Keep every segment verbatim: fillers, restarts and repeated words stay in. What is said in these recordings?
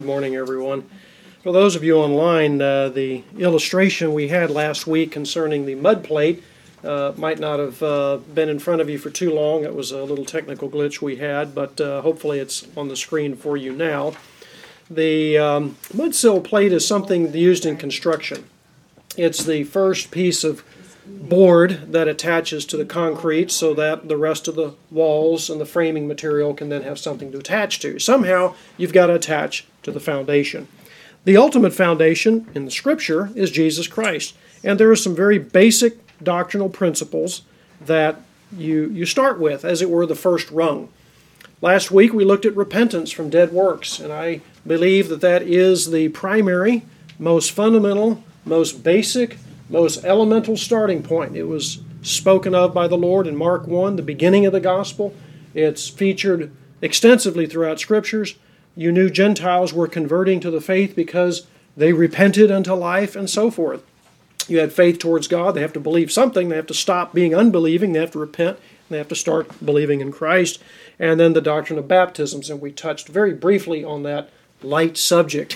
Good morning, everyone. For those of you online, uh, the illustration we had last week concerning the mud plate uh, might not have uh, been in front of you for too long. It was a little technical glitch we had, but uh, hopefully it's on the screen for you now. The um, mud sill plate is something used in construction. It's the first piece of board that attaches to the concrete so that the rest of the walls and the framing material can then have something to attach to. Somehow you've got to attach to the foundation. The ultimate foundation in the Scripture is Jesus Christ. And there are some very basic doctrinal principles that you, you start with, as it were, the first rung. Last week we looked at repentance from dead works, and I believe that that is the primary, most fundamental, most basic, most elemental starting point. It was spoken of by the Lord in Mark one, the beginning of the gospel. It's featured extensively throughout Scriptures. You knew Gentiles were converting to the faith because they repented unto life and so forth. You had faith towards God. They have to believe something. They have to stop being unbelieving. They have to repent. They have to start believing in Christ. And then the doctrine of baptisms. And we touched very briefly on that light subject.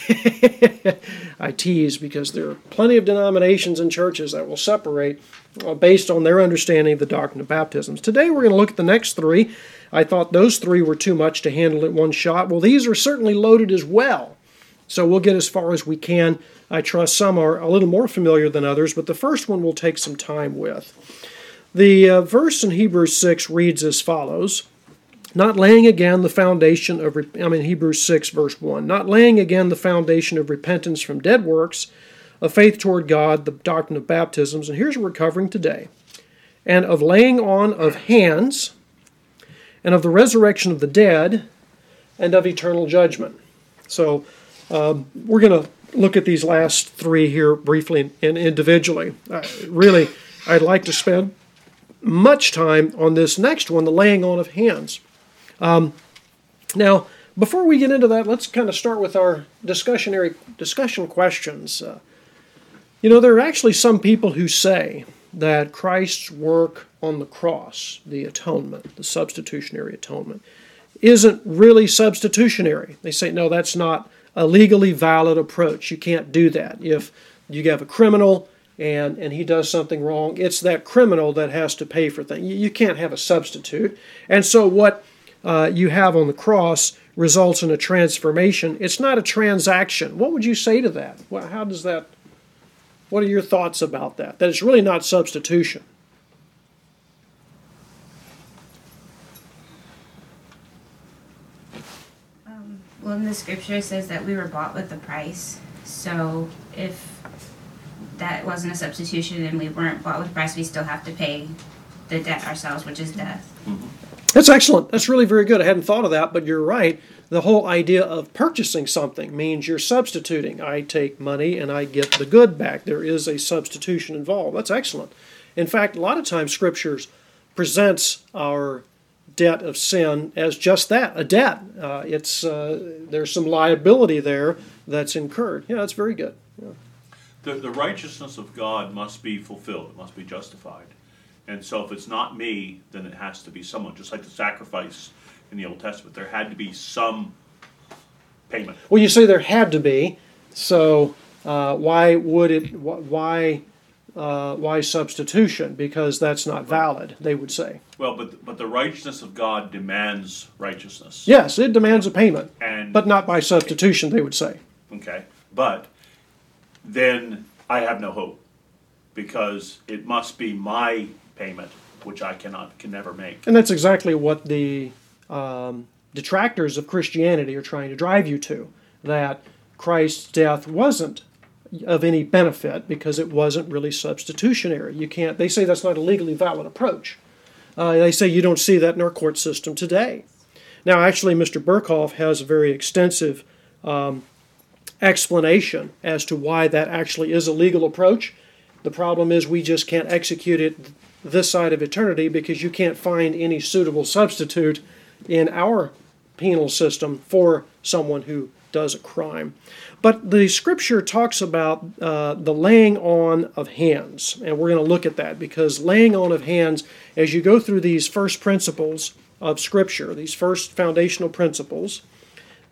I tease because there are plenty of denominations and churches that will separate based on their understanding of the doctrine of baptisms. Today we're going to look at the next three. I thought those three were too much to handle at one shot. Well, these are certainly loaded as well. So we'll get as far as we can. I trust some are a little more familiar than others, but the first one we'll take some time with. The uh, verse in Hebrews six reads as follows: Not laying again the foundation of, I mean Hebrews six verse one, not laying again the foundation of repentance from dead works, of faith toward God, the doctrine of baptisms, and here's what we're covering today, and of laying on of hands, and of the resurrection of the dead, and of eternal judgment. So um, we're going to look at these last three here briefly and individually. Uh, really, I'd like to spend much time on this next one, the laying on of hands. Um, now, before we get into that, let's kind of start with our discussionary discussion questions. Uh, you know, there are actually some people who say that Christ's work on the cross, the atonement, the substitutionary atonement, isn't really substitutionary. They say, no, that's not a legally valid approach. You can't do that. If you have a criminal and, and he does something wrong, it's that criminal that has to pay for things. You, you can't have a substitute. And so what uh, you have on the cross results in a transformation. It's not a transaction. What would you say to that? Well, how does that, what are your thoughts about that? That it's really not substitution. Um, well, in the Scripture it says that we were bought with a price. So if that wasn't a substitution and we weren't bought with a price, we still have to pay the debt ourselves, which is death. Mm-hmm. That's excellent. That's really very good. I hadn't thought of that, but you're right. The whole idea of purchasing something means you're substituting. I take money and I get the good back. There is a substitution involved. That's excellent. In fact, a lot of times Scriptures presents our debt of sin as just that, a debt. Uh, it's uh, there's some liability there that's incurred. Yeah, that's very good. Yeah. The, the righteousness of God must be fulfilled. It must be justified. And so if it's not me, then it has to be someone. Just like the sacrifice in the Old Testament, there had to be some payment. Well, you say there had to be, so uh, why would it, why uh, why substitution? Because that's not valid, they would say. Well, but but the righteousness of God demands righteousness. Yes, it demands a payment, and but not by substitution, they would say. Okay, but then I have no hope, because it must be my payment, which I cannot, can never make. And that's exactly what the um, detractors of Christianity are trying to drive you to, that Christ's death wasn't of any benefit because it wasn't really substitutionary. You can't. They say that's not a legally valid approach. Uh, they say you don't see that in our court system today. Now, actually, Mister Berkhoff has a very extensive um, explanation as to why that actually is a legal approach. The problem is we just can't execute it this side of eternity because you can't find any suitable substitute in our penal system for someone who does a crime. But the Scripture talks about uh, the laying on of hands, and we're going to look at that because laying on of hands, as you go through these first principles of Scripture, these first foundational principles,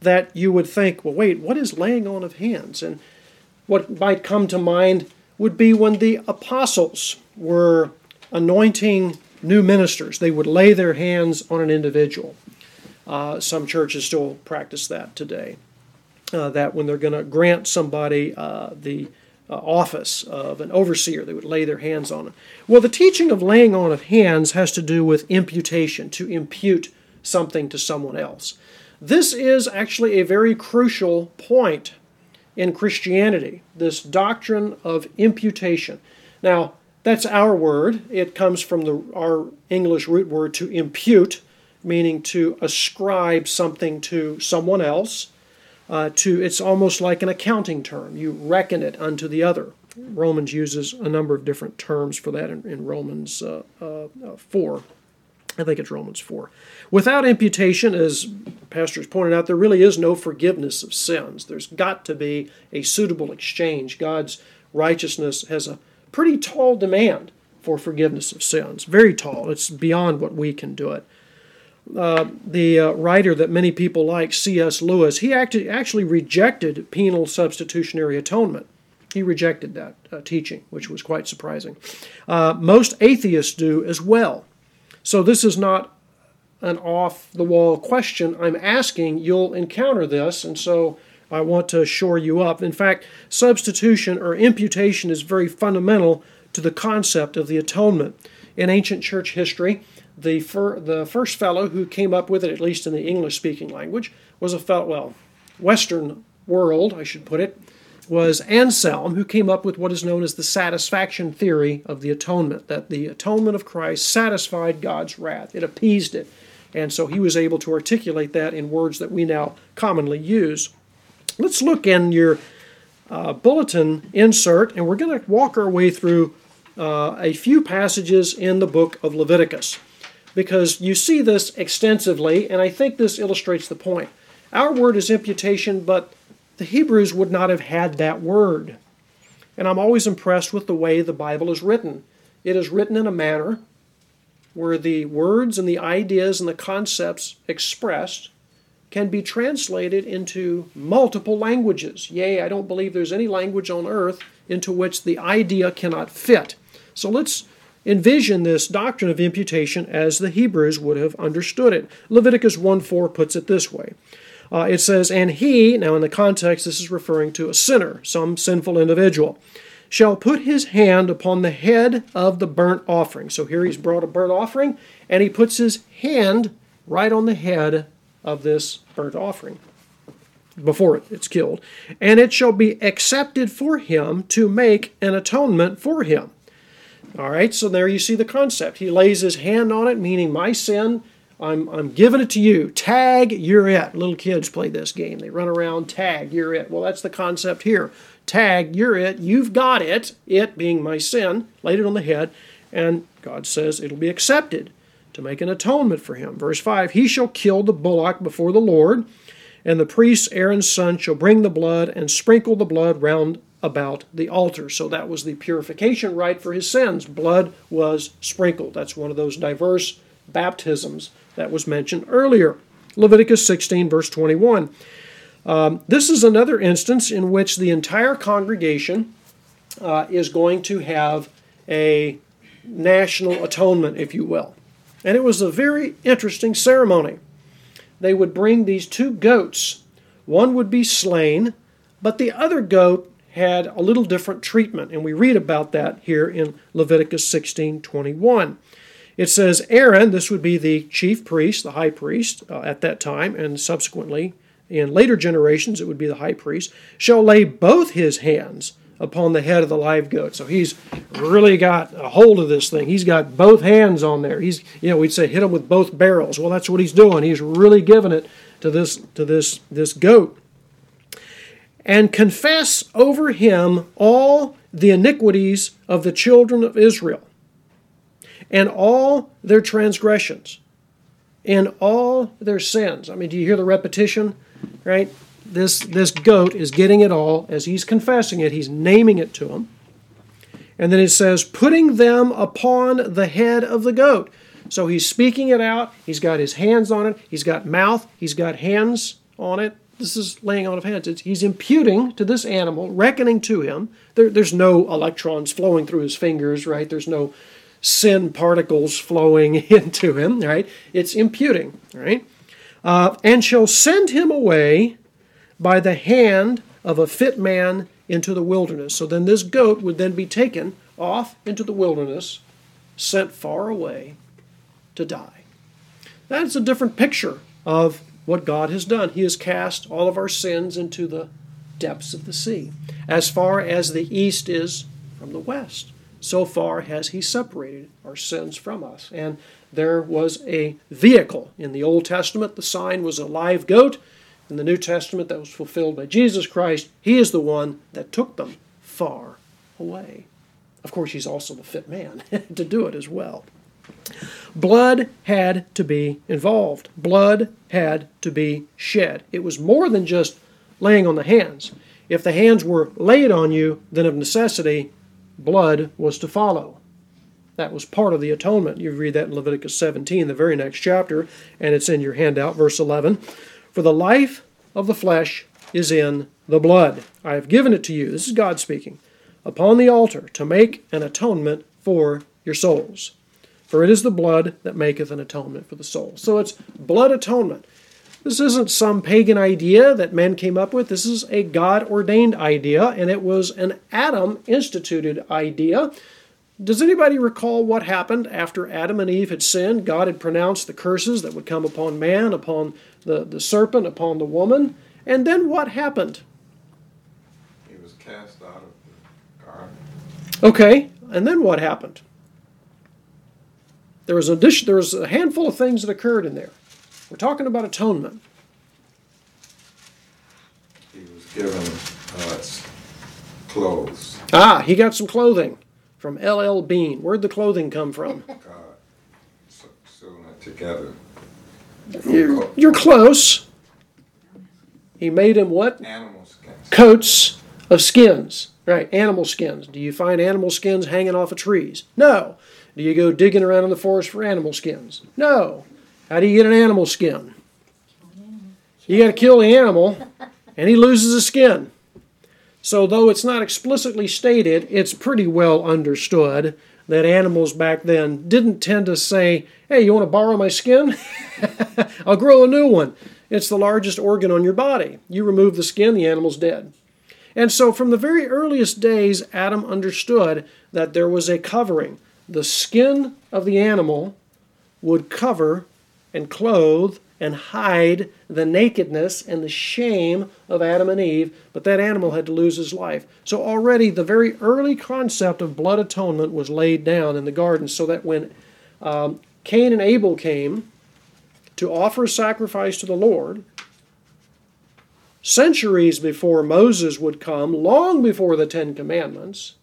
that you would think, well, wait, what is laying on of hands? And what might come to mind would be when the apostles were anointing new ministers. They would lay their hands on an individual. Uh, some churches still practice that today. Uh, that when they're going to grant somebody uh, the uh, office of an overseer, they would lay their hands on them. Well, the teaching of laying on of hands has to do with imputation, to impute something to someone else. This is actually a very crucial point in Christianity, this doctrine of imputation. Now, that's our word. It comes from the, our English root word to impute, meaning to ascribe something to someone else. Uh, to it's almost like an accounting term. You reckon it unto the other. Romans uses a number of different terms for that in, in Romans uh, uh, four. I think it's Romans four. Without imputation, as pastors pointed out, there really is no forgiveness of sins. There's got to be a suitable exchange. God's righteousness has a pretty tall demand for forgiveness of sins. Very tall. It's beyond what we can do it. Uh, the uh, writer that many people like, C S Lewis, he actually, actually rejected penal substitutionary atonement. He rejected that uh, teaching, which was quite surprising. Uh, most atheists do as well. So this is not an off-the-wall question I'm asking. You'll encounter this, and so I want to shore you up. In fact, substitution or imputation is very fundamental to the concept of the atonement. In ancient church history, the, fir- the first fellow who came up with it, at least in the English-speaking language, was a fellow, well, Western world, I should put it, was Anselm, who came up with what is known as the satisfaction theory of the atonement, that the atonement of Christ satisfied God's wrath. It appeased it. And so he was able to articulate that in words that we now commonly use. Let's look in your uh, bulletin insert, and we're going to walk our way through uh, a few passages in the book of Leviticus, because you see this extensively, and I think this illustrates the point. Our word is imputation, but the Hebrews would not have had that word. And I'm always impressed with the way the Bible is written. It is written in a manner where the words and the ideas and the concepts expressed can be translated into multiple languages. Yea, I don't believe there's any language on earth into which the idea cannot fit. So let's envision this doctrine of imputation as the Hebrews would have understood it. Leviticus one four puts it this way. Uh, it says, and he, now in the context this is referring to a sinner, some sinful individual, shall put his hand upon the head of the burnt offering. So here he's brought a burnt offering, and he puts his hand right on the head of this burnt offering before it's killed. And it shall be accepted for him to make an atonement for him. All right, so there you see the concept. He lays his hand on it, meaning my sin, I'm I'm giving it to you. Tag, you're it. Little kids play this game. They run around, tag, you're it. Well, that's the concept here. Tag, you're it. You've got it. It being my sin, laid it on the head, and God says it'll be accepted to make an atonement for him. Verse five, he shall kill the bullock before the Lord, and the priest Aaron's son shall bring the blood and sprinkle the blood round about the altar. So that was the purification rite for his sins. Blood was sprinkled. That's one of those diverse baptisms that was mentioned earlier. Leviticus sixteen, verse twenty-one. Um, this is another instance in which the entire congregation uh, is going to have a national atonement, if you will. And it was a very interesting ceremony. They would bring these two goats. One would be slain, but the other goat had a little different treatment, and we read about that here in Leviticus sixteen twenty-one. It says, Aaron, this would be the chief priest, the high priest uh, at that time, and subsequently in later generations it would be the high priest, shall lay both his hands upon the head of the live goat. So he's really got a hold of this thing. He's got both hands on there. He's, you know, we'd say hit him with both barrels. Well, that's what he's doing. He's really giving it to this to this this goat. And confess over him all the iniquities of the children of Israel, and all their transgressions, and all their sins. I mean, do you hear the repetition? Right? This, this goat is getting it all. As he's confessing it, he's naming it to him. And then it says, putting them upon the head of the goat. So he's speaking it out. He's got his hands on it. He's got mouth. He's got hands on it. this is laying on of hands. It's, he's imputing to this animal, reckoning to him. There, there's no electrons flowing through his fingers, right? There's no sin particles flowing into him, right? It's imputing, right? Uh, and shall send him away by the hand of a fit man into the wilderness. So then this goat would then be taken off into the wilderness, sent far away to die. That's a different picture of what God has done. He has cast all of our sins into the depths of the sea. As far as the east is from the west, so far has he separated our sins from us. And there was a vehicle. In the Old Testament, the sign was a live goat. In the New Testament, that was fulfilled by Jesus Christ. He is the one that took them far away. Of course, he's also the fit man to do it as well. Blood had to be involved. Blood had to be shed. It was more than just laying on the hands. If the hands were laid on you, then of necessity, blood was to follow. That was part of the atonement. You read that in Leviticus seventeen, the very next chapter, and it's in your handout, verse eleven. For the life of the flesh is in the blood. I have given it to you, this is God speaking, upon the altar to make an atonement for your souls. For it is the blood that maketh an atonement for the soul. So it's blood atonement. This isn't some pagan idea that men came up with. This is a God-ordained idea, and it was an Adam-instituted idea. Does anybody recall what happened after Adam and Eve had sinned? God had pronounced the curses that would come upon man, upon the, the serpent, upon the woman. And then what happened? He was cast out of the garden. Okay, and then what happened? There was a dish, there was a handful of things that occurred in there. We're talking about atonement. He was given us clothes. Ah, he got some clothing from L L Bean. Where'd the clothing come from? God sew- sewing it together. You're, you're close. He made him what? Animal skins. Coats of skins. Right, animal skins. Do you find animal skins hanging off of trees? No. Do you go digging around in the forest for animal skins? No. How do you get an animal skin? You got to kill the animal, and he loses his skin. So though it's not explicitly stated, it's pretty well understood that animals back then didn't tend to say, hey, you want to borrow my skin? I'll grow a new one. It's the largest organ on your body. You remove the skin, the animal's dead. And so from the very earliest days, Adam understood that there was a covering. The skin of the animal would cover and clothe and hide the nakedness and the shame of Adam and Eve, but that animal had to lose his life. So already the very early concept of blood atonement was laid down in the garden, so that when um, Cain and Abel came to offer a sacrifice to the Lord, centuries before Moses would come, long before the Ten Commandments,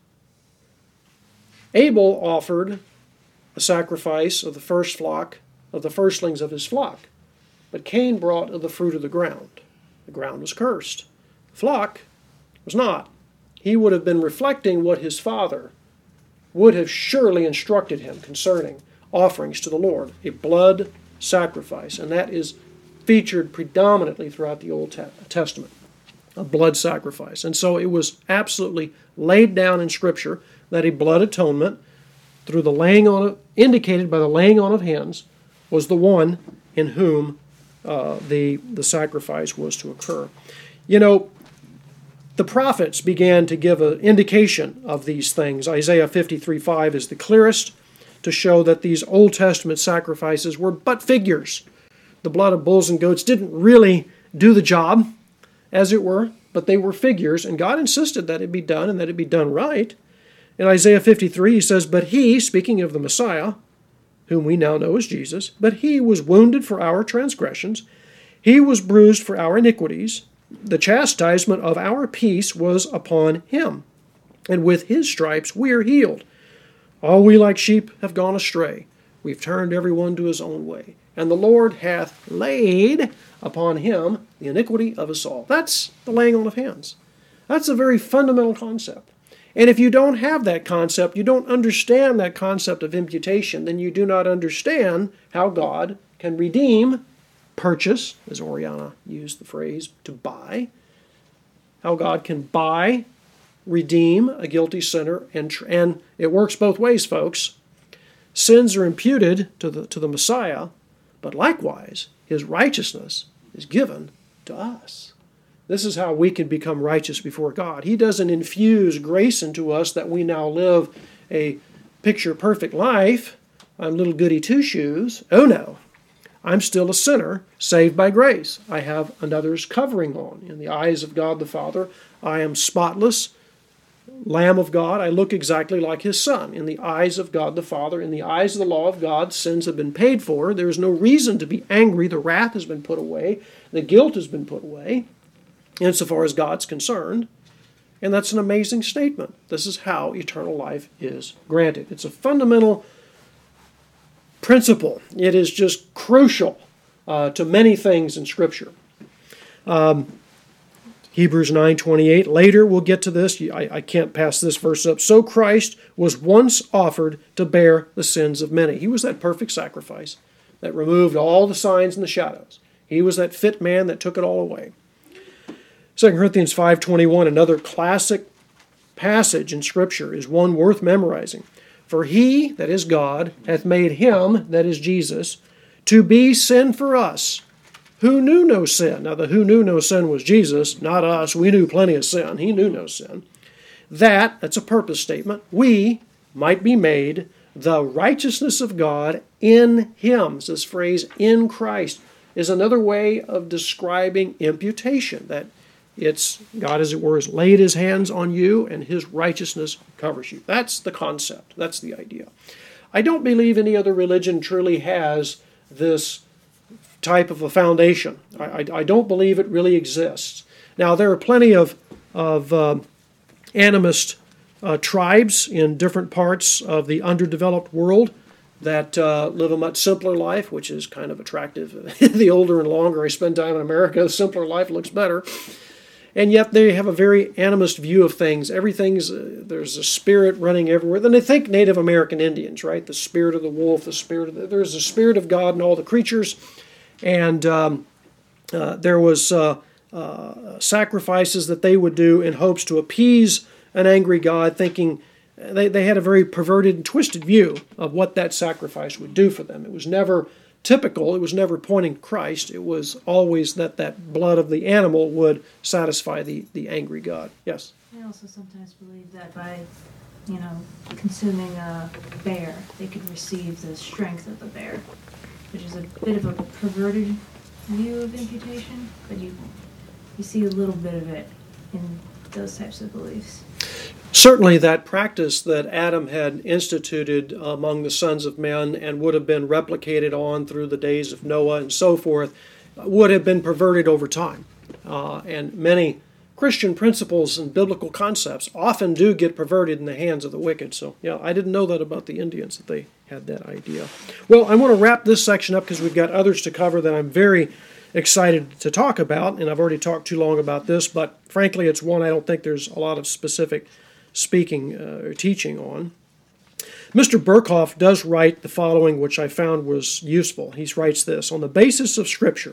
Abel offered a sacrifice of the first flock, of the firstlings of his flock. But Cain brought of the fruit of the ground. The ground was cursed. The flock was not. He would have been reflecting what his father would have surely instructed him concerning offerings to the Lord, a blood sacrifice. And that is featured predominantly throughout the Old Testament, a blood sacrifice. And so it was absolutely laid down in Scripture that a blood atonement, through the laying on of, indicated by the laying on of hands, was the one in whom uh, the, the sacrifice was to occur. You know, the prophets began to give an indication of these things. Isaiah fifty-three five is the clearest to show that these Old Testament sacrifices were but figures. The blood of bulls and goats didn't really do the job, as it were, but they were figures, and God insisted that it be done and that it be done right. In Isaiah fifty-three, he says, but he, speaking of the Messiah, whom we now know as Jesus, but he was wounded for our transgressions, he was bruised for our iniquities, the chastisement of our peace was upon him, and with his stripes we are healed. All we like sheep have gone astray. We've turned every one to his own way. And the Lord hath laid upon him the iniquity of us all. That's the laying on of hands. That's a very fundamental concept. And if you don't have that concept, you don't understand that concept of imputation, then you do not understand how God can redeem purchase, as Oriana used the phrase, to buy. How God can buy, redeem a guilty sinner, and, and it works both ways, folks. Sins are imputed to the, to the Messiah, but likewise, his righteousness is given to us. This is how we can become righteous before God. He doesn't infuse grace into us that we now live a picture-perfect life. I'm little goody two-shoes. Oh no, I'm still a sinner saved by grace. I have another's covering on. In the eyes of God the Father, I am spotless, Lamb of God. I look exactly like his Son. In the eyes of God the Father, in the eyes of the law of God, sins have been paid for. There is no reason to be angry. The wrath has been put away. The guilt has been put away, insofar as God's concerned. And that's an amazing statement. This is how eternal life is granted. It's a fundamental principle. It is just crucial uh, to many things in Scripture. Um, Hebrews nine twenty-eight. Later we'll get to this. I, I can't pass this verse up. So Christ was once offered to bear the sins of many. He was that perfect sacrifice that removed all the signs and the shadows. He was that fit man that took it all away. Second Corinthians five twenty-one, another classic passage in Scripture, is one worth memorizing. For he, that is God, hath made him, that is Jesus, to be sin for us, who knew no sin. Now the who knew no sin was Jesus, not us. We knew plenty of sin. He knew no sin. That, that's a purpose statement, we might be made the righteousness of God in him. This phrase, in Christ, is another way of describing imputation, that it's God, as it were, has laid his hands on you and his righteousness covers you. That's the concept. That's the idea. I don't believe any other religion truly has this type of a foundation. I, I, I don't believe it really exists. Now, there are plenty of, of uh, animist uh, tribes in different parts of the underdeveloped world that uh, live a much simpler life, which is kind of attractive. The older and longer I spend time in America, the simpler life looks better. And yet they have a very animist view of things. Everything's, uh, there's a spirit running everywhere. Then they think Native American Indians, right? The spirit of the wolf, the spirit of the, there's the spirit of God in all the creatures. And um, uh, there was uh, uh, sacrifices that they would do in hopes to appease an angry God, thinking they, they had a very perverted and twisted view of what that sacrifice would do for them. It was never typical. It was never pointing to Christ. It was always that that blood of the animal would satisfy the, the angry God. Yes? I also sometimes believe that by, you know, consuming a bear, they could receive the strength of the bear, which is a bit of a perverted view of imputation, but you you see a little bit of it in those types of beliefs. Certainly that practice that Adam had instituted among the sons of men and would have been replicated on through the days of Noah and so forth would have been perverted over time. Uh, and many Christian principles and biblical concepts often do get perverted in the hands of the wicked. So, yeah, I didn't know that about the Indians, that they had that idea. Well, I want to wrap this section up because we've got others to cover that I'm very excited to talk about, and I've already talked too long about this, but frankly, it's one I don't think there's a lot of specific speaking uh, or teaching on. Mister Berkhoff does write the following, which I found was useful. He writes this: on the basis of Scripture,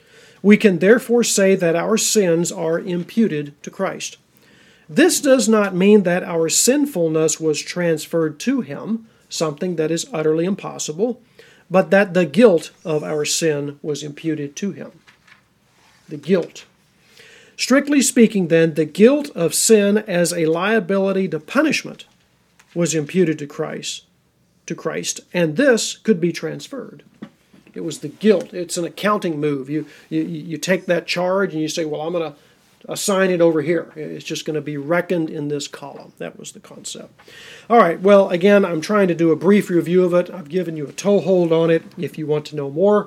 we can therefore say that our sins are imputed to Christ. This does not mean that our sinfulness was transferred to him, something that is utterly impossible, but that the guilt of our sin was imputed to him. The guilt. Strictly speaking, then, the guilt of sin as a liability to punishment was imputed to Christ, to Christ, and this could be transferred. It was the guilt. It's an accounting move. You you, you take that charge and you say, well, I'm going to assign it over here. It's just going to be reckoned in this column. That was the concept. All right, well, again, I'm trying to do a brief review of it. I've given you a toehold on it. If you want to know more,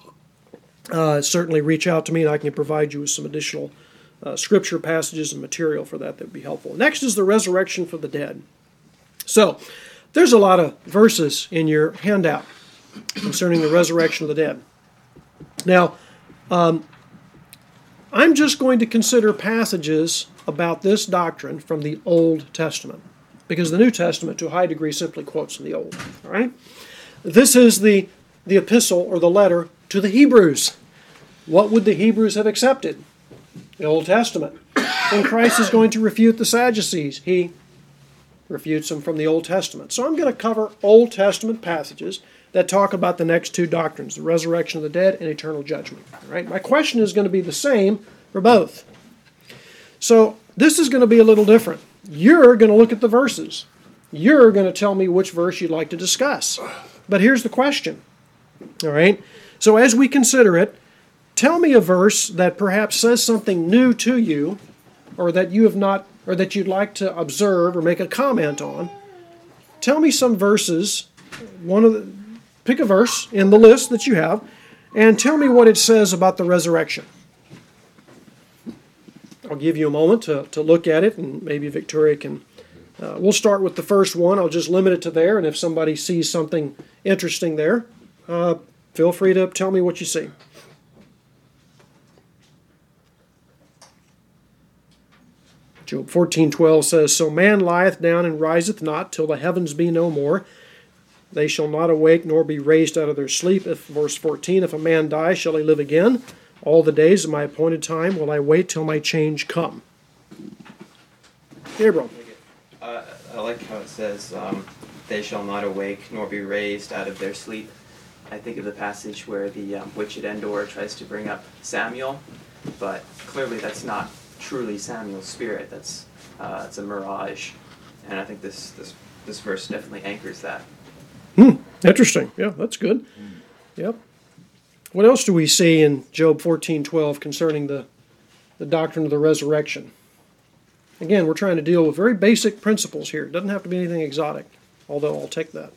uh, certainly reach out to me and I can provide you with some additional uh, scripture passages and material for that that would be helpful. Next is the resurrection for the dead. So, there's a lot of verses in your handout concerning the resurrection of the dead. Now, um, I'm just going to consider passages about this doctrine from the Old Testament, because the New Testament, to a high degree, simply quotes from the Old. All right? This is the, the epistle or the letter to the Hebrews. what would the Hebrews have accepted? The Old Testament. When Christ is going to refute the Sadducees, he refutes them from the Old Testament. So I'm going to cover Old Testament passages that talk about the next two doctrines, the resurrection of the dead and eternal judgment. All right? My question is going to be the same for both. So this is going to be a little different. You're going to look at the verses. You're going to tell me which verse you'd like to discuss. But here's the question. All right? So as we consider it, tell me a verse that perhaps says something new to you, or that you have not, or that you'd like to observe or make a comment on. Tell me some verses. One of the, pick a verse in the list that you have, and tell me what it says about the resurrection. I'll give you a moment to, to look at it, and maybe Victoria can. Uh, we'll start with the first one. I'll just limit it to there, and if somebody sees something interesting there, uh, feel free to tell me what you see. Job fourteen twelve says, So man lieth down and riseth not, till the heavens be no more. They shall not awake, nor be raised out of their sleep. If, verse fourteen, If a man die, shall he live again? All the days of my appointed time will I wait till my change come. Gabriel. Uh, I like how it says, um, they shall not awake, nor be raised out of their sleep. I think of the passage where the um, witch at Endor tries to bring up Samuel, but clearly that's not truly Samuel's spirit. That's uh, it's a mirage, and I think this this this verse definitely anchors that. Hmm. Interesting. Yeah, that's good. Yep. What else do we see in Job fourteen twelve concerning the the doctrine of the resurrection? Again, we're trying to deal with very basic principles here. It doesn't have to be anything exotic, although I'll take that.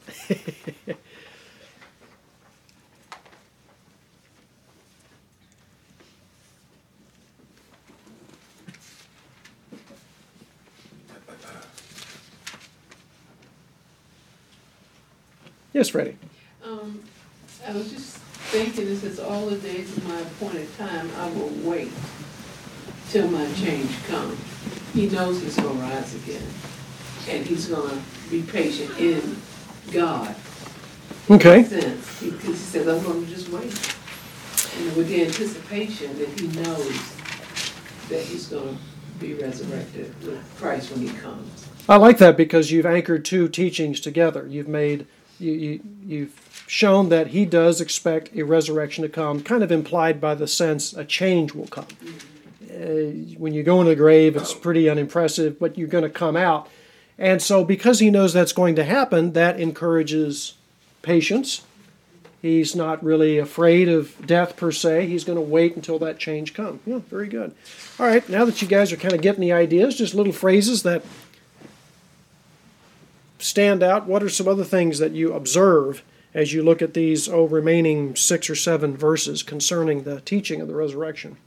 Yes, Freddie. Um, I was just thinking, it says, all the days of my appointed time, I will wait till my change comes. He knows he's going to rise again, and he's going to be patient in God. Okay. Sense, because he says, I'm going to just wait. And with the anticipation that he knows that he's going to be resurrected with Christ when he comes. I like that because you've anchored two teachings together. You've made you, you you've shown that he does expect a resurrection to come, kind of implied by the sense a change will come. Uh, when you go into the grave, it's pretty unimpressive, but you're going to come out. And so because he knows that's going to happen, that encourages patience. He's not really afraid of death per se. He's going to wait until that change comes. Yeah, very good. All right, now that you guys are kind of getting the ideas, just little phrases that stand out. What are some other things that you observe as you look at these oh, remaining six or seven verses concerning the teaching of the resurrection?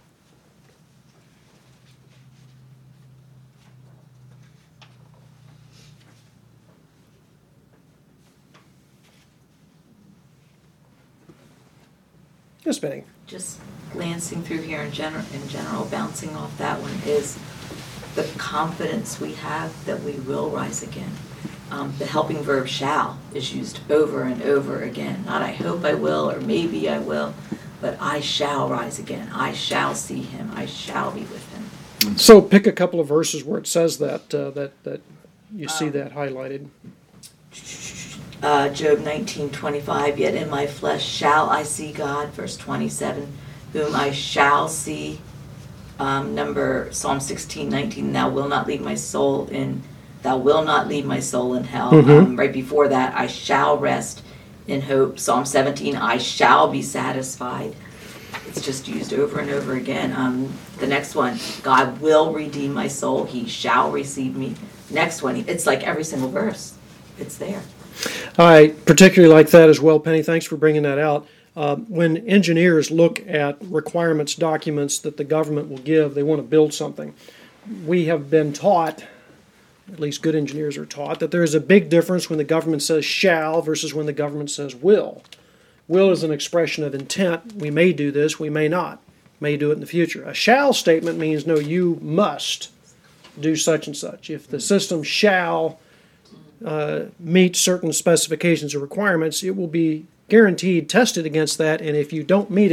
Yes, Benny. Just glancing through here in general, in general, bouncing off that one is the confidence we have that we will rise again. Um, the helping verb shall is used over and over again. Not I hope I will or maybe I will, but I shall rise again. I shall see him. I shall be with him. So pick a couple of verses where it says that, uh, that, that you see Um, that highlighted. Uh, Job nineteen twenty-five, yet in my flesh shall I see God, verse twenty-seven, whom I shall see. Um, number Psalm sixteen nineteen, thou will not leave my soul in, thou will not leave my soul in hell. Mhm. Um, right before that, I shall rest in hope. Psalm seventeen, I shall be satisfied. It's just used over and over again. Um, the next one, God will redeem my soul. He shall receive me. Next one, it's like every single verse. It's there. I particularly like that as well, Penny. Thanks for bringing that out. Uh, when engineers look at requirements documents that the government will give, they want to build something. We have been taught, at least good engineers are taught, that there is a big difference when the government says shall versus when the government says will. Will is an expression of intent. We may do this, we may not. May do it in the future. A shall statement means, no, you must do such and such. If the system shall uh, meet certain specifications or requirements, it will be guaranteed tested against that, and if you don't meet it,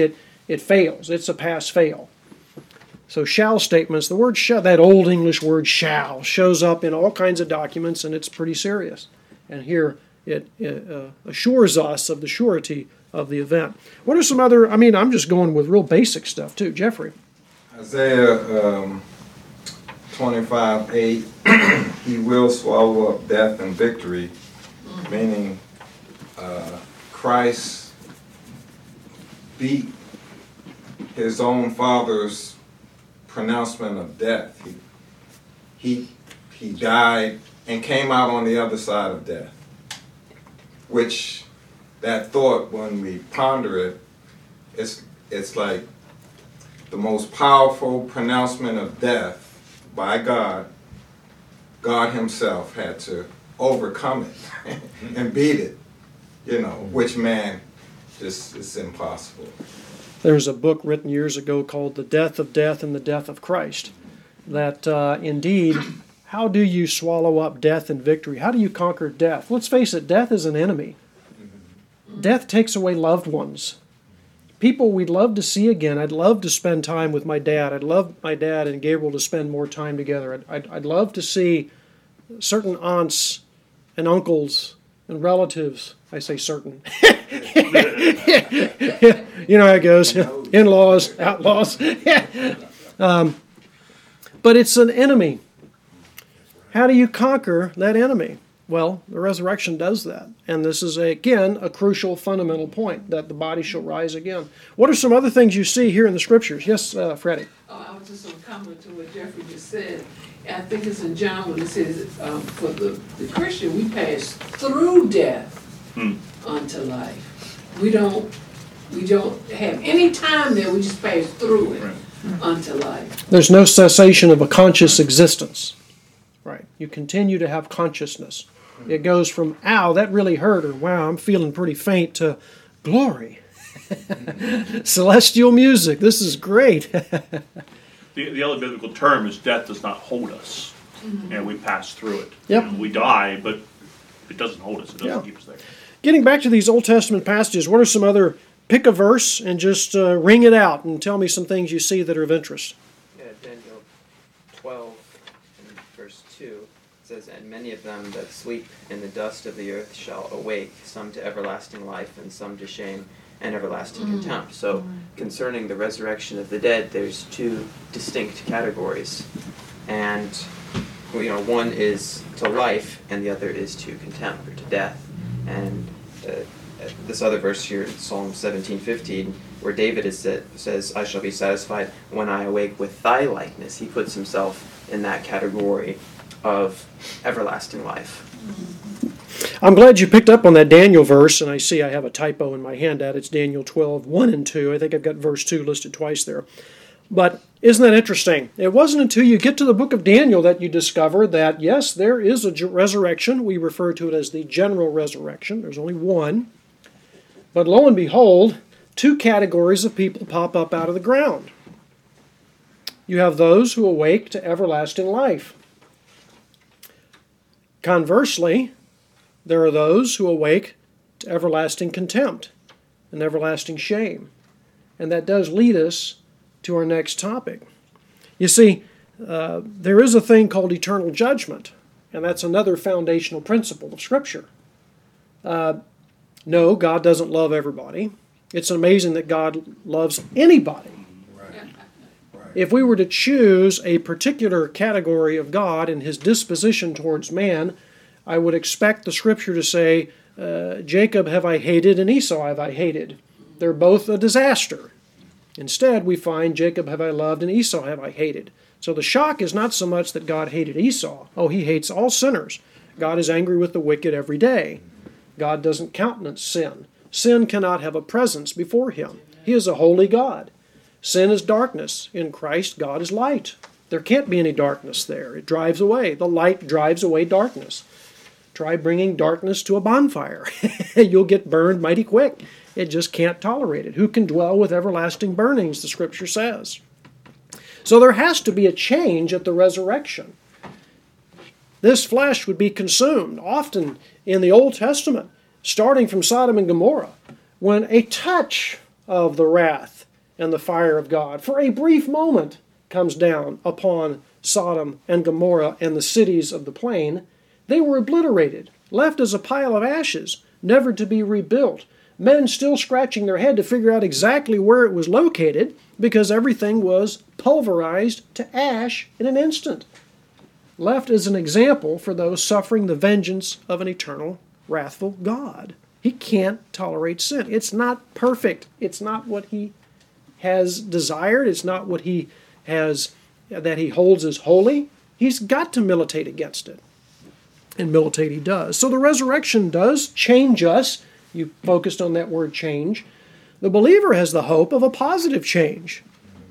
it fails. It's a pass-fail. So shall statements, the word shall, that old English word shall, shows up in all kinds of documents, and it's pretty serious. And here it, it uh, assures us of the surety of the event. What are some other, I mean, I'm just going with real basic stuff too. Jeffrey. Isaiah um, twenty-five eight, he will swallow up death and victory, meaning uh, Christ beat his own father's pronouncement of death. He, he, he died and came out on the other side of death, which that thought, when we ponder it, it's, it's like the most powerful pronouncement of death by God. God himself had to overcome it and beat it, you know, which man just is impossible. There's a book written years ago called The Death of Death and the Death of Christ. That uh, indeed, how do you swallow up death and victory? How do you conquer death? Let's face it, death is an enemy. Death takes away loved ones. People we'd love to see again. I'd love to spend time with my dad. I'd love my dad and Gabriel to spend more time together. I'd, I'd, I'd love to see certain aunts and uncles and relatives. I say certain. You know how it goes. In-laws, outlaws. um, but it's an enemy. How do you conquer that enemy? Well, the resurrection does that. And this is, a, again, a crucial fundamental point, that the body shall rise again. What are some other things you see here in the Scriptures? Yes, uh, Freddie. Oh, I was just going to comment to what Jeffrey just said. I think it's in John when it says, um, for the, the Christian, we pass through death hmm. unto life. We don't, we don't have any time there, we just pass through it right. unto life. There's no cessation of a conscious existence. Right. You continue to have consciousness. It goes from, ow, that really hurt, or wow, I'm feeling pretty faint, to glory. Celestial music, this is great. the, the other biblical term is death does not hold us, mm-hmm. and we pass through it. Yep. And we die, but it doesn't hold us. It doesn't yeah. keep us there. Getting back to these Old Testament passages, what are some other, pick a verse and just uh, ring it out and tell me some things you see that are of interest. Yeah, Daniel twelve. Verse two says, and many of them that sleep in the dust of the earth shall awake, some to everlasting life, and some to shame and everlasting mm. contempt. So mm. concerning the resurrection of the dead, there's two distinct categories. And you know, one is to life, and the other is to contempt, or to death. And uh, this other verse here, Psalm seventeen fifteen, where David is said, says, I shall be satisfied when I awake with thy likeness. He puts himself in that category of everlasting life. I'm glad you picked up on that Daniel verse, and I see I have a typo in my handout. It's Daniel twelve, one and two. I think I've got verse two listed twice there. But isn't that interesting? It wasn't until you get to the book of Daniel that you discover that, yes, there is a resurrection. We refer to it as the general resurrection. There's only one. But lo and behold, two categories of people pop up out of the ground. You have those who awake to everlasting life. Conversely, there are those who awake to everlasting contempt and everlasting shame. And that does lead us to our next topic. You see, uh, there is a thing called eternal judgment, and that's another foundational principle of Scripture. Uh, no, God doesn't love everybody. It's amazing that God loves anybody. If we were to choose a particular category of God and his disposition towards man, I would expect the Scripture to say, uh, Jacob have I hated and Esau have I hated. They're both a disaster. Instead, we find Jacob have I loved and Esau have I hated. So the shock is not so much that God hated Esau. Oh, he hates all sinners. God is angry with the wicked every day. God doesn't countenance sin. Sin cannot have a presence before him. He is a holy God. Sin is darkness. In Christ, God is light. There can't be any darkness there. It drives away. The light drives away darkness. Try bringing darkness to a bonfire. You'll get burned mighty quick. It just can't tolerate it. Who can dwell with everlasting burnings, the Scripture says. So there has to be a change at the resurrection. This flesh would be consumed. Often in the Old Testament, starting from Sodom and Gomorrah, when a touch of the wrath and the fire of God, for a brief moment, comes down upon Sodom and Gomorrah and the cities of the plain, they were obliterated, left as a pile of ashes, never to be rebuilt. Men still scratching their head to figure out exactly where it was located, because everything was pulverized to ash in an instant. Left as an example for those suffering the vengeance of an eternal, wrathful God. He can't tolerate sin. It's not perfect. It's not what he has desired. It's not what he has, that he holds as holy. He's got to militate against it. And militate he does. So the resurrection does change us. You focused on that word change. The believer has the hope of a positive change.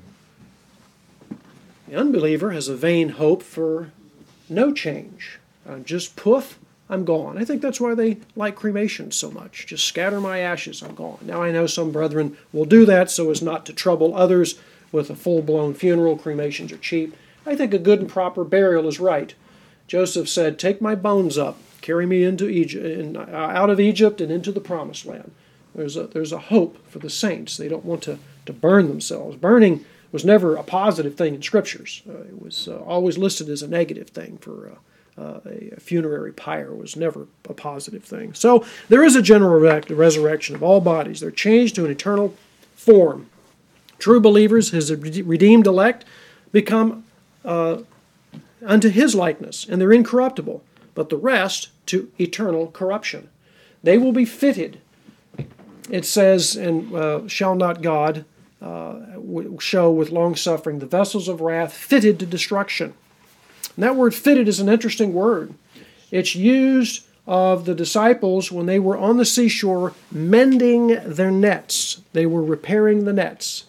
The unbeliever has a vain hope for no change. Uh, just poof, I'm gone. I think that's why they like cremation so much. Just scatter my ashes, I'm gone. Now I know some brethren will do that so as not to trouble others with a full-blown funeral. Cremations are cheap. I think a good and proper burial is right. Joseph said, take my bones up, carry me into Egypt, in, uh, out of Egypt and into the promised land. There's a, there's a hope for the saints. They don't want to, to burn themselves. Burning was never a positive thing in Scriptures. Uh, it was uh, always listed as a negative thing. For uh, uh, a, a funerary pyre was never a positive thing. So there is a general resurrection of all bodies. They're changed to an eternal form. True believers, his redeemed elect, become uh, unto his likeness, and they're incorruptible. But the rest to eternal corruption. They will be fitted. It says, and uh, shall not God uh, show with long suffering the vessels of wrath fitted to destruction. And that word fitted is an interesting word. It's used of the disciples when they were on the seashore mending their nets. They were repairing the nets.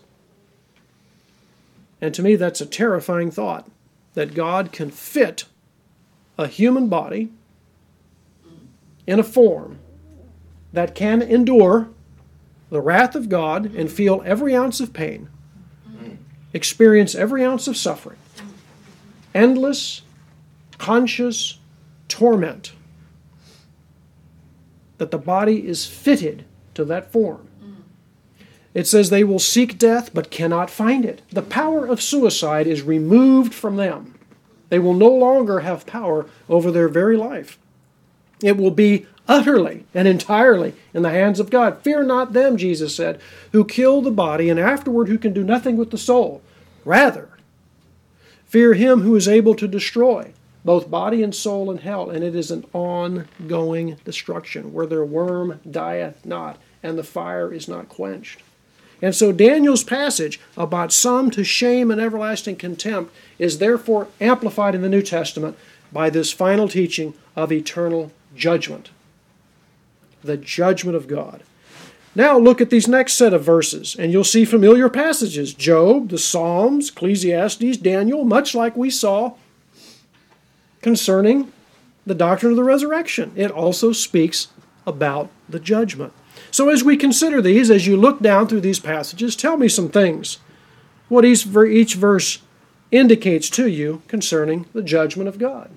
And to me that's a terrifying thought, that God can fit a human body in a form that can endure the wrath of God and feel every ounce of pain, experience every ounce of suffering, endless, conscious torment, that the body is fitted to that form. It says they will seek death but cannot find it. The power of suicide is removed from them. They will no longer have power over their very life. It will be utterly and entirely in the hands of God. Fear not them, Jesus said, who kill the body and afterward who can do nothing with the soul. Rather, fear him who is able to destroy both body and soul in hell. And it is an ongoing destruction where their worm dieth not and the fire is not quenched. And so Daniel's passage about some to shame and everlasting contempt is therefore amplified in the New Testament by this final teaching of eternal judgment. The judgment of God. Now look at these next set of verses, and you'll see familiar passages. Job, the Psalms, Ecclesiastes, Daniel, much like we saw concerning the doctrine of the resurrection. It also speaks about the judgment. So as we consider these, as you look down through these passages, tell me some things. What each, each verse indicates to you concerning the judgment of God.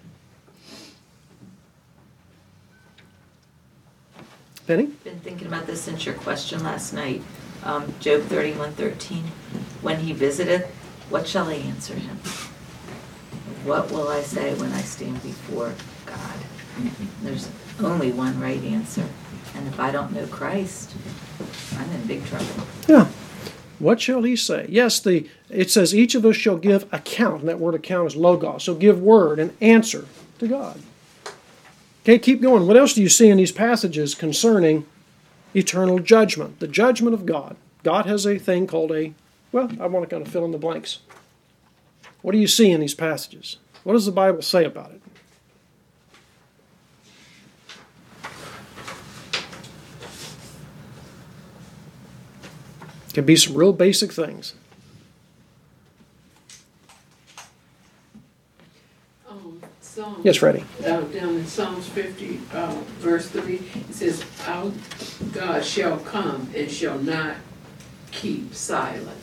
Penny? Been thinking about this since your question last night. Um, Job thirty-one thirteen. When he visiteth, what shall I answer him? What will I say when I stand before God? There's only one right answer. And if I don't know Christ, I'm in big trouble. Yeah. What shall he say? Yes, the it says each of us shall give account, and that word account is logos. So give word and answer to God. Okay, keep going. What else do you see in these passages concerning eternal judgment? The judgment of God. God has a thing called a, well, I want to kind of fill in the blanks. What do you see in these passages? What does the Bible say about it? Can be some real basic things. Um, Psalms, Yes, Freddie. Uh, down in Psalms fifty, uh, verse three, it says, "Our God shall come and shall not keep silent."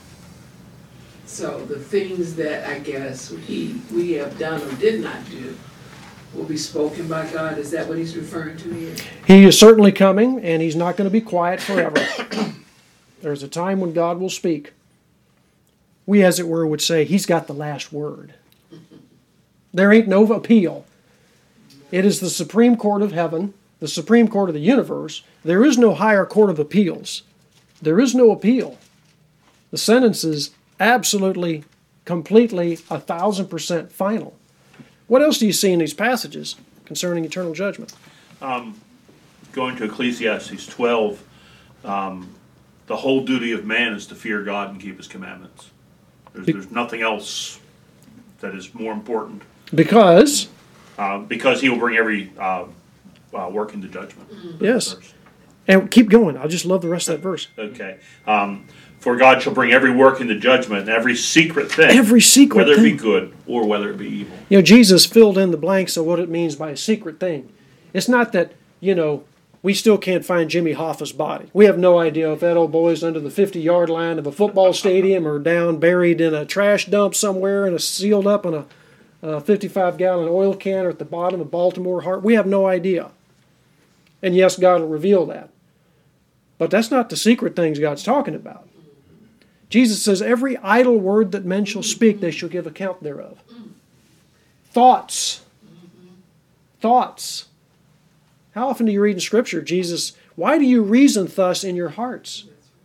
So the things that I guess he we have done or did not do will be spoken by God. Is that what he's referring to here? He is certainly coming, and he's not going to be quiet forever. There's a time when God will speak. We, as it were, would say, He's got the last word. There ain't no appeal. It is the Supreme Court of heaven, the Supreme Court of the universe. There is no higher court of appeals. There is no appeal. The sentence is absolutely, completely, a thousand percent final. What else do you see in these passages concerning eternal judgment? Um, going to Ecclesiastes twelve, um, the whole duty of man is to fear God and keep His commandments. There's, there's nothing else that is more important. Because? Uh, because He will bring every uh, uh, work into judgment. Yes. And keep going. I just love the rest of that verse. Okay. Um, For God shall bring every work into judgment, and every secret thing. Every secret whether thing. Whether it be good or whether it be evil. You know, Jesus filled in the blanks of what it means by a secret thing. It's not that, you know, we still can't find Jimmy Hoffa's body. We have no idea if that old boy is under the fifty-yard line of a football stadium or down buried in a trash dump somewhere and sealed up in a, a fifty-five gallon oil can or at the bottom of Baltimore Harbor. We have no idea. And yes, God will reveal that. But that's not the secret things God's talking about. Jesus says, every idle word that men shall speak, they shall give account thereof. Thoughts. Thoughts. How often do you read in Scripture, Jesus, why do you reason thus in your hearts?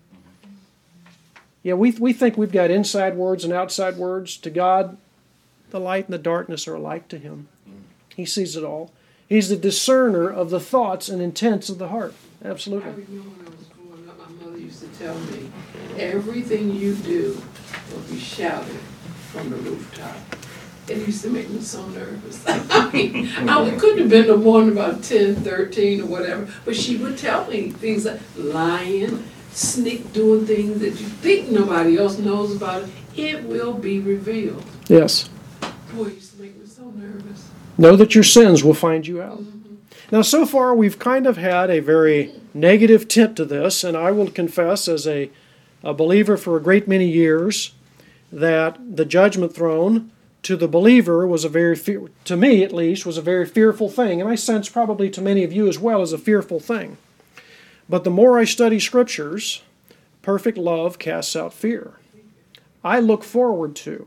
Yeah, we, we think we've got inside words and outside words. To God, the light and the darkness are alike to Him. He sees it all. He's the discerner of the thoughts and intents of the heart. Absolutely. I remember when I was growing up, my mother used to tell me, everything you do will be shouted from the rooftop. It used to make me so nervous. I mean, I couldn't have been no more than about ten, thirteen or whatever, but she would tell me things like lying, sneak doing things that you think nobody else knows about it. It will be revealed. Yes. Boy, it used to make me so nervous. Know that your sins will find you out. Mm-hmm. Now, so far, we've kind of had a very negative tint to this, and I will confess, as a, a believer for a great many years, that the judgment throne to the believer was a very, fe- to me at least, was a very fearful thing, and I sense probably to many of you as well as a fearful thing. But the more I study Scriptures, perfect love casts out fear. I look forward to,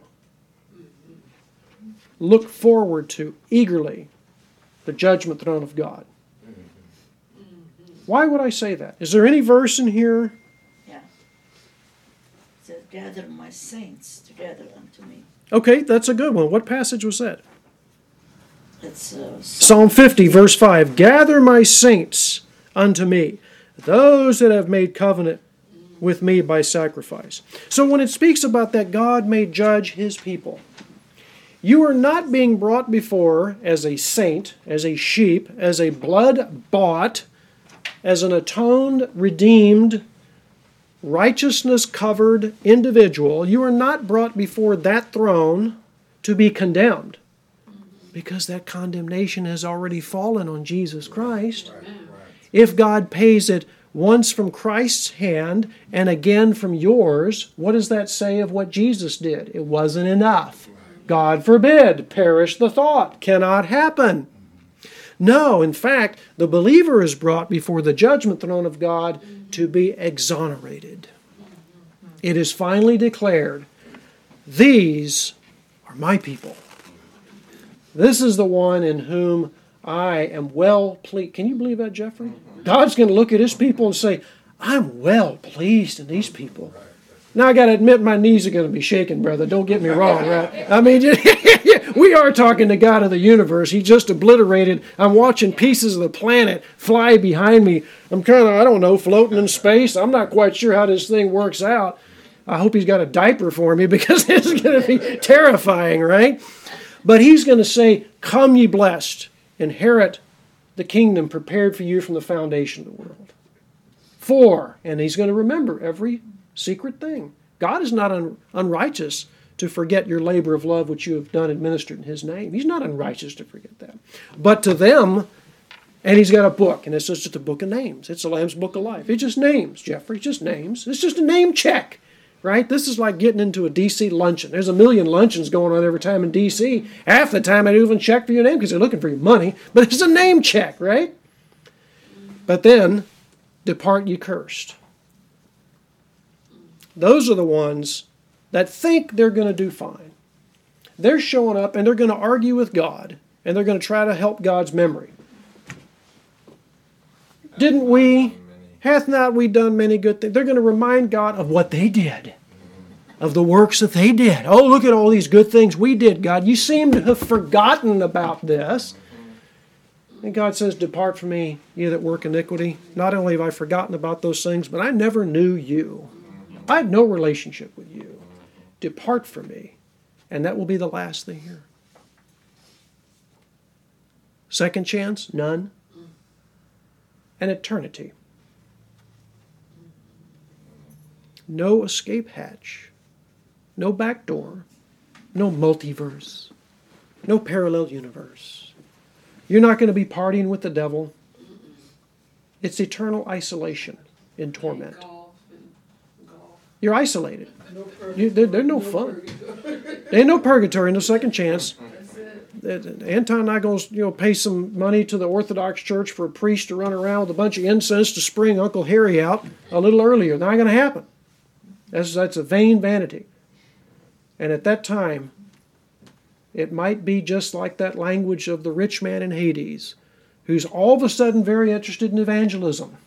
look forward to eagerly the judgment throne of God. Why would I say that? Is there any verse in here? Yeah. It says, gather my saints together unto me. Okay, that's a good one. What passage was that? It's uh, Psalm fifty, verse five. Gather my saints unto me, those that have made covenant with me by sacrifice. So when it speaks about that God may judge His people, you are not being brought before as a saint, as a sheep, as a blood-bought, as an atoned, redeemed, righteousness-covered individual. You are not brought before that throne to be condemned, because that condemnation has already fallen on Jesus Christ. Right, right. If God pays it once from Christ's hand and again from yours, what does that say of what Jesus did? It wasn't enough. God forbid, perish the thought. Cannot happen. No, in fact, the believer is brought before the judgment throne of God to be exonerated. It is finally declared, these are my people. This is the one in whom I am well pleased. Can you believe that, Jeffrey? God's going to look at His people and say, I'm well pleased in these people. Now I got to admit my knees are going to be shaking, brother. Don't get me wrong, right? I mean, we are talking to God of the universe. He just obliterated. I'm watching pieces of the planet fly behind me. I'm kind of, I don't know, floating in space. I'm not quite sure how this thing works out. I hope He's got a diaper for me, because it's going to be terrifying, right? But He's going to say, come ye blessed, inherit the kingdom prepared for you from the foundation of the world. For, and He's going to remember every secret thing. God is not un- unrighteous to forget your labor of love which you have done administered in His name. He's not unrighteous to forget that. But to them, and He's got a book, and it's just a book of names. It's the Lamb's Book of Life. It's just names, Jeffrey, just names. It's just a name check, right? This is like getting into a D C luncheon. There's a million luncheons going on every time in D C. Half the time I don't even check for your name because they're looking for your money, but it's a name check, right? But then, depart ye cursed. those are the ones that think they're going to do fine. They're showing up and they're going to argue with God, and they're going to try to help God's memory. Didn't we? Hath not we done many good things? They're going to remind God of what they did, of the works that they did. Oh, look at all these good things we did, God. You seem to have forgotten about this. And God says, depart from me, ye that work iniquity. Not only have I forgotten about those things, but I never knew you. I had no relationship with you. Depart from me. And that will be the last thing here. Second chance? None. An eternity. No escape hatch. No back door. No multiverse. No parallel universe. You're not going to be partying with the devil. It's eternal isolation in torment. Golf and golf. You're isolated. No purgatory. You, they're, they're no fun. There ain't no purgatory, no second chance. That's it. Anton and I going to you know, pay some money to the Orthodox Church for a priest to run around with a bunch of incense to spring Uncle Harry out a little earlier. Not going to happen. That's, that's a vain vanity. And at that time, it might be just like that language of the rich man in Hades, who's all of a sudden very interested in evangelism.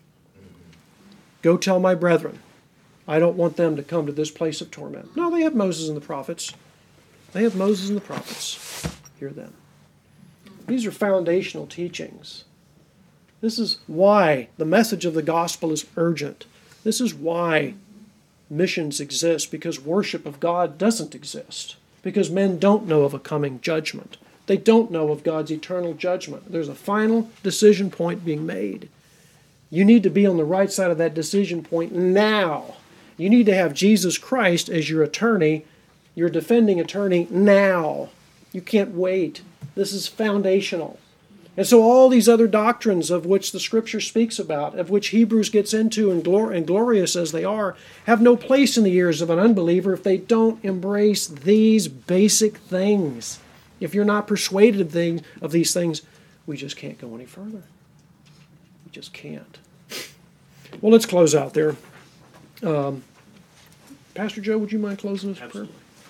Go tell my brethren, I don't want them to come to this place of torment. No, they have Moses and the prophets. They have Moses and the prophets. Hear them. These are foundational teachings. This is why the message of the gospel is urgent. This is why missions exist, because worship of God doesn't exist. Because men don't know of a coming judgment. They don't know of God's eternal judgment. There's a final decision point being made. You need to be on the right side of that decision point now. You need to have Jesus Christ as your attorney, your defending attorney now. You can't wait. This is foundational. And so all these other doctrines of which the Scripture speaks about, of which Hebrews gets into, and, glor- and glorious as they are, have no place in the ears of an unbeliever if they don't embrace these basic things. If you're not persuaded of, things, of these things, we just can't go any further. We just can't. Well, let's close out there. Um, Pastor Joe, would you mind closing us in prayer?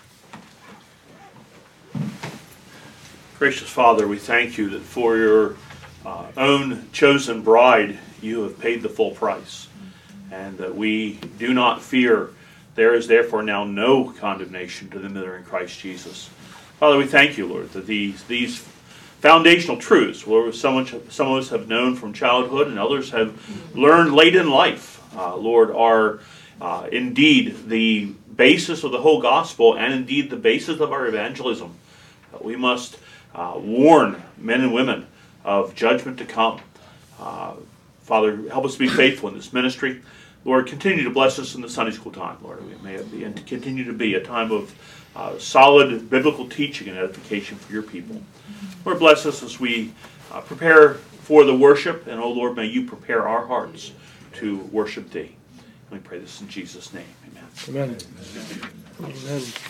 Gracious Father, we thank you that for your uh, own chosen bride, you have paid the full price. And that we do not fear. There is therefore now no condemnation to them that are in Christ Jesus. Father, we thank you, Lord, that these these foundational truths, Lord, some of, some of us have known from childhood and others have learned late in life, uh, Lord, are uh, indeed the basis of the whole gospel and indeed the basis of our evangelism. That we must Uh, warn men and women of judgment to come. Uh, Father, help us to be faithful in this ministry. Lord, continue to bless us in the Sunday school time, Lord. May it be, and continue to be a time of uh, solid biblical teaching and edification for your people. Lord, bless us as we uh, prepare for the worship, and, oh Lord, may you prepare our hearts to worship thee. And we pray this in Jesus' name. Amen. Amen. Amen.